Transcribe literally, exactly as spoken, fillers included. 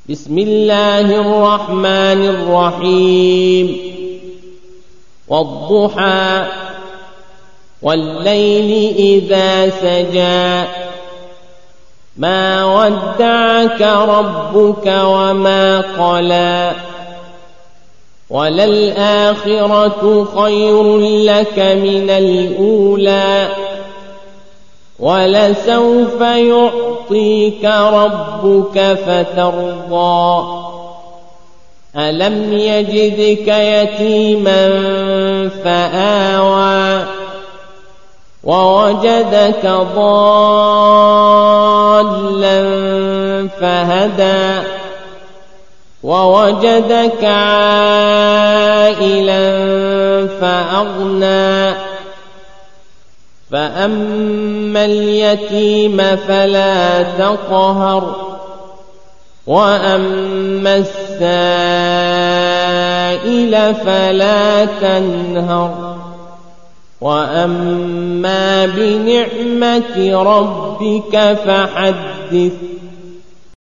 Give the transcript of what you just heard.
بسم الله الرحمن الرحيم والضحى والليل إذا سجى ما ودعك ربك وما قلى وللآخرة خير لك من الأولى ولسوف يعطيك ربك فترضى ألم يجدك يتيما فآوى ووجدك ضالا فهدى ووجدك عائلا فأغنى فأما اليتيم فلا تقهر وأما السائل فلا تنهر وأما بنعمة ربك فحدث